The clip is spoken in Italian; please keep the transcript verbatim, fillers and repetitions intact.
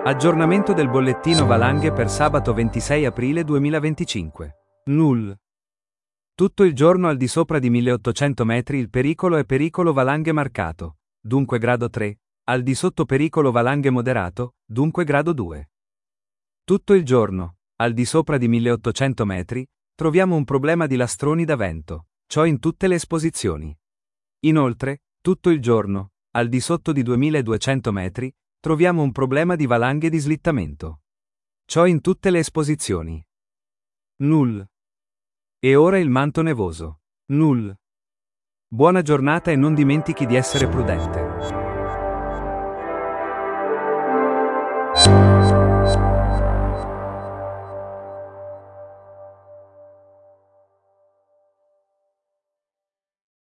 Aggiornamento del bollettino valanghe per sabato ventisei aprile duemilaventicinque. Null. Tutto il giorno al di sopra di milleottocento metri il pericolo è pericolo valanghe marcato, dunque grado tre, al di sotto pericolo valanghe moderato, dunque grado due. Tutto il giorno, al di sopra di milleottocento metri, troviamo un problema di lastroni da vento, ciò in tutte le esposizioni. Inoltre, tutto il giorno, al di sotto di duemiladuecento metri, troviamo un problema di valanghe di slittamento. Ciò in tutte le esposizioni. Null. E ora il manto nevoso. Null. Buona giornata e non dimentichi di essere prudente.